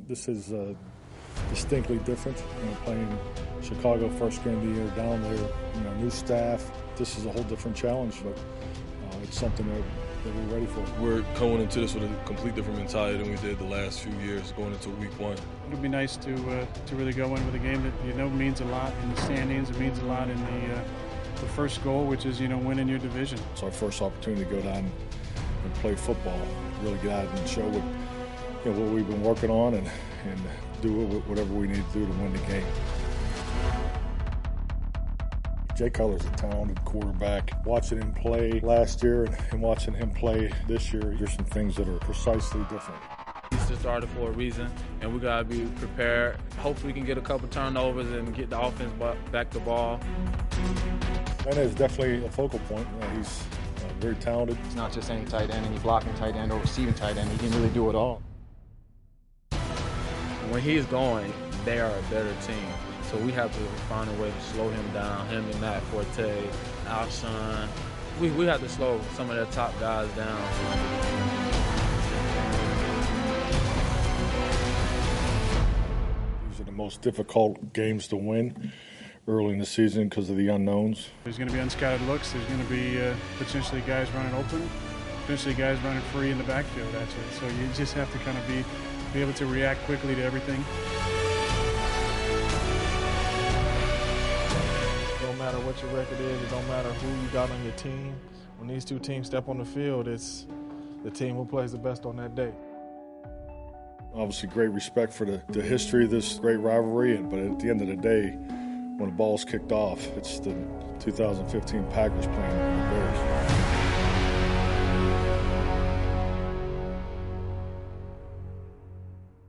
This is distinctly different. Playing Chicago first game of the year down there, new staff. This is a whole different challenge, but it's something that we're ready for. We're going into this with a complete different mentality than we did the last few years going into week one. It'll be nice to really go in with a game that means a lot in the standings. It means a lot in the first goal, which is winning your division. It's our first opportunity to go down and play football, really get out and show what we've been working on and do whatever we need to do to win the game. Jay Cutler's a talented quarterback. Watching him play last year and watching him play this year, there's some things that are precisely different. He's the starter for a reason, and we got to be prepared. Hopefully we can get a couple turnovers and get the offense back the ball. And it's definitely a focal point. He's very talented. He's not just any tight end, any blocking tight end or receiving tight end. He can really do it all. When he's going, they are a better team. So we have to find a way to slow him down, him and Matt Forte, Alshon. We have to slow some of their top guys down. These are the most difficult games to win early in the season because of the unknowns. There's going to be unscouted looks. There's going to be potentially guys running open, potentially guys running free in the backfield, actually. So you just have to kind of be able to react quickly to everything. No matter what your record is, it don't matter who you got on your team. When these two teams step on the field, it's the team who plays the best on that day. Obviously, great respect for the history of this great rivalry, but at the end of the day, when the ball's kicked off, it's the 2015 Packers playing